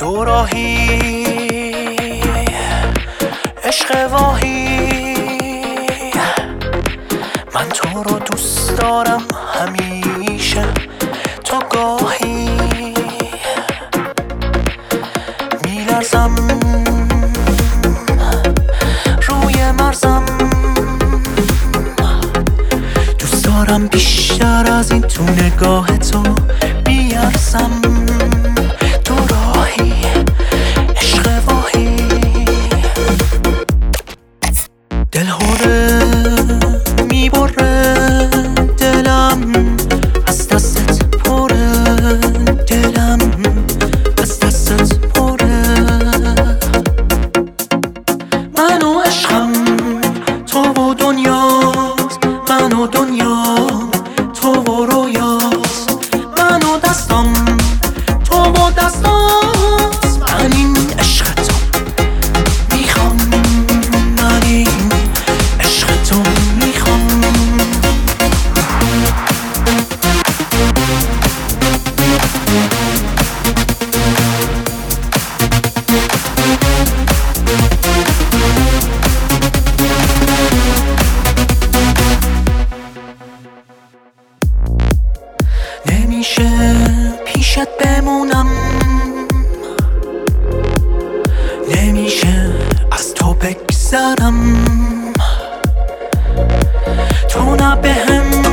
دوراهی عشق واهی، من تو رو دوست دارم همیشه، تو گاهی میلرزم روی مرزم، دوست دارم بیشتر از این تو نگاه تو بیارزم. تو راهی عشق واهی، دل هوره میبره دلم، از دستت پره دلم، از دستت پره. من و عشقم تو و دنیاست، من و دنیام تو و رویاست، من و دستم تو و دستاست. من این عشق تو میخوام، من این عشق تو میخوام. نمیشه پیشت بمونم، نمیشه از تو بگذرم، تو نه بهم